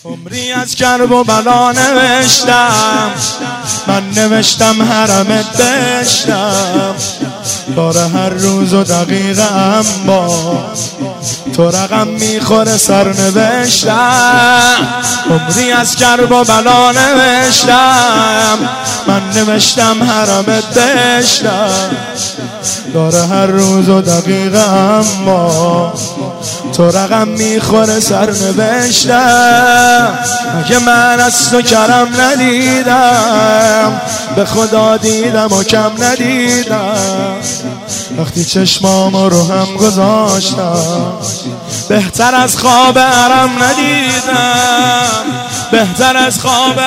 عمری از کرب و بلا نوشتم، من نوشتم حرمت بشتم. داره هر روز و دقیقم با تو رقم میخوره سرنوشتم. عمری از کرب و بلا نوشتم، من نوشتم حرمت بشتم. داره هر روز و دقیقم با تو رقم میخوره سرنوشتم. مگه من از تو کرم ندیدم، به خدا دیدم و کم ندیدم. وقتی چشمامو رو هم گذاشتم، بهتر از خواب حرم ندیدم. بهتر از خواب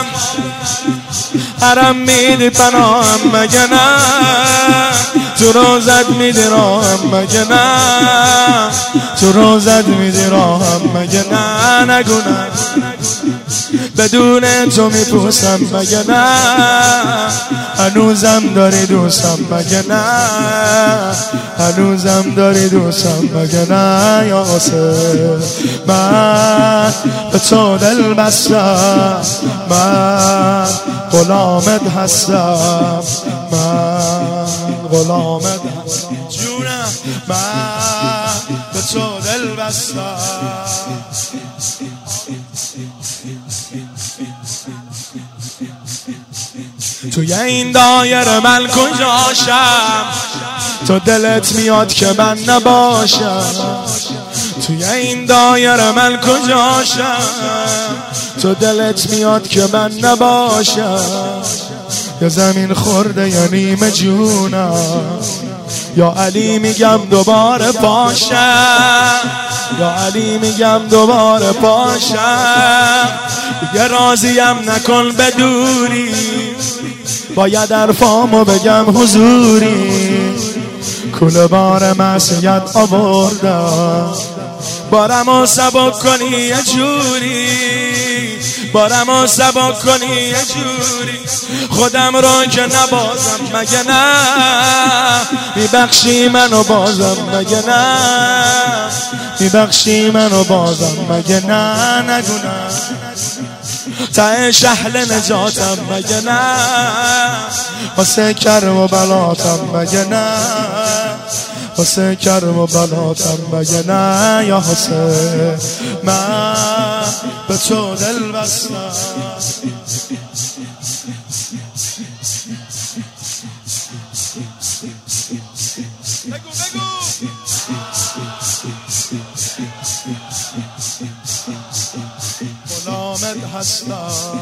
حرم میدی پناهم مگه نه؟ تو روزت میدی راهم مگه نه؟ تو روزت میدی راهم مگه نه؟ نگو نه بدون تو میپوسم مگه نه؟ هنوزم داری دوستم مگه نه؟ هنوزم داری دوستم مگه نه؟ یا حسین من به تو دل بستم، من غلامت هستم، من غلامت هستم جونم، من به تو دل بستم. توی این دایره من کجاشم؟ تو دلت میاد که من نباشم. توی این دایره من کجاشم؟ تو دلت میاد که من نباشم. یا زمین خورده یا نیمه جونم، یا علی میگم دوباره پاشم، یا علی میگم دوباره پاشم. دیگه راضیم نکن به دوری، باید حرفامو بگم حضوری. کل بار معصیت آوردم، بارمو سبک کنی یه جوری، بارمو سبک کنی یه جوری. خودم رو که نبازم مگه نه؟ میبخشی منو بازم مگه نه؟ میبخشی منو بازم مگه نه؟ نگو نه ته شهل نجاتم مگه نه؟ واسه کرم و بلاتم مگه نه؟ واسه کرم و بلاتم مگه نه؟ یا حسین من به تو دل بستم. غلامت هستم.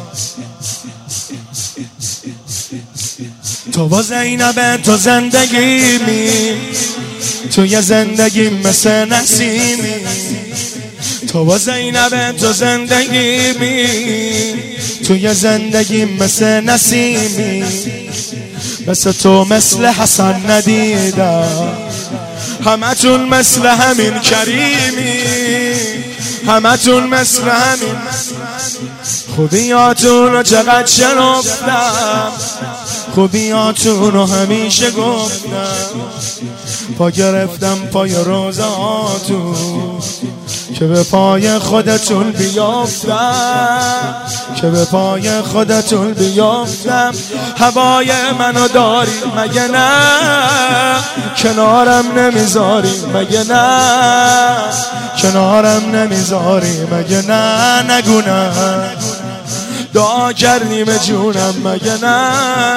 تو با زینب تو زندگیمی، توی زندگی مثل نسیمی. تو با زینب تو زندگیمی، توی زندگی مثل نسیمی. مثل تو مثل حسن ندیدم، همتون مثل همین کریمی، همتون مثل همین. خوبیاتون رو چقدر شنفتم، خوبیاتون رو همیشه گفتم. پا گرفتم پای روزاتون که به پای خودتون بیافتم، که به پای خودتون بیافتم. هوای منو داری مگه نه؟ کنارم نمیذاری مگه نه؟ کنارم نمیذاری مگه نه؟ نگو نه دعا کردیم جونم مگه نه؟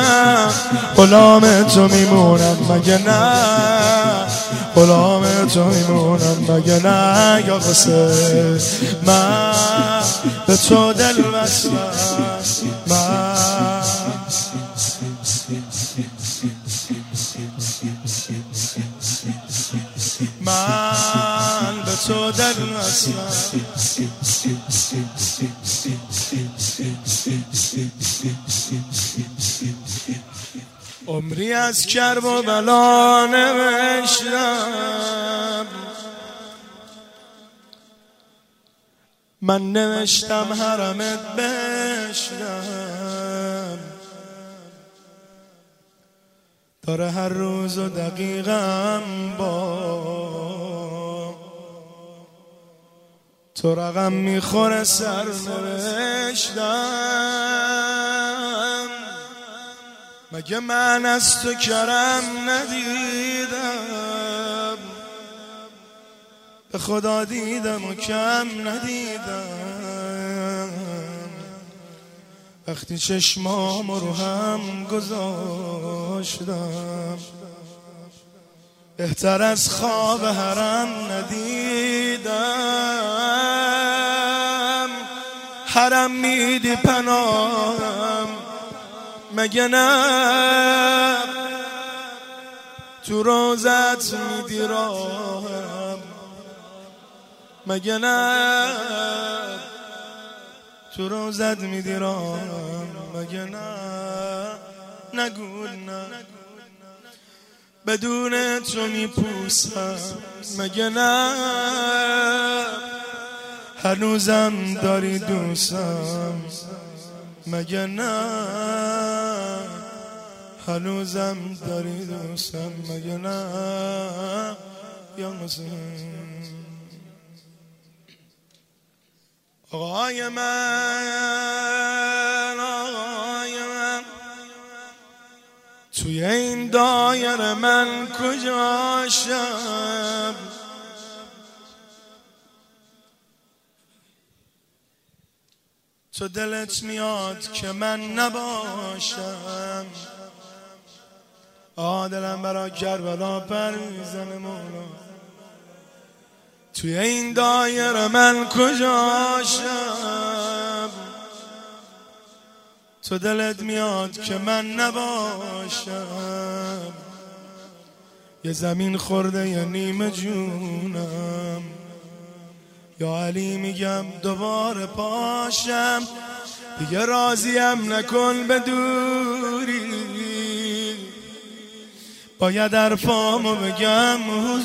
غلام تو میمونم مگه نه؟ غلام تو میمونم مگه نه؟ یا حسین من به تو دل بستم، من به تو دل بستم. عمری از کرب و بلا نوشتم، من نوشتم حرمت بشتم. داره هر روز و دقیقم با تو رقم میخوره سرنوشتم، مگه من از تو کرم ندیدم؟ به خدا دیدم و کم ندیدم، وقتی چشمام رو هم گذاشتم. بهتر از خواب حرم ندیدم. حرم میدی پناهم مگه نه؟ تو روزت میدی راهم مگه نه؟ تو روزت میدی راهم مگه نه؟ نگو نه، بدون تو میپوسم مگه نه؟ هنوزم داری دوستم مگه نه؟ هنوزم داری دوستم مگه نه؟ یا حسین آقای من، آقای من، توی این دایره من کجاشم؟ تو دلت میاد که من نباشم؟ دلم برا کربلا پر میزنه مولا. توی این دایره من کجاشم؟ تو دلت میاد که من نباشم؟ یه زمین خورده یه نیمه جونم، یا علی میگم دوباره پاشم. دیگه راضیم نکن به دوری، باید حرفامو بگم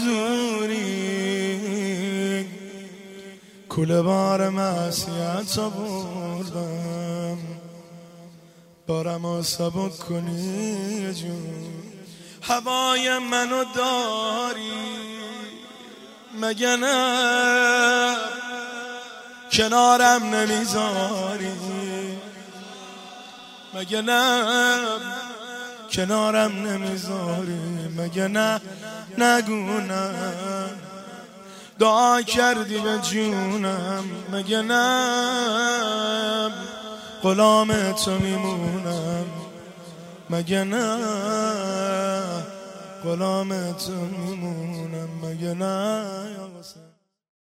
حضوری. کوله بار معصیت آوردم، بارمو سبک کنی یه جون. هوای منو داری مگه نه؟ کنارم نمیذاری مگه نه؟ کنارم نمیذاری مگه نه؟ نگو نه. دعا کردی به جونم مگه نه؟ غلام تو میمونم مگه نه؟ غلام تو میمونم مگه نه؟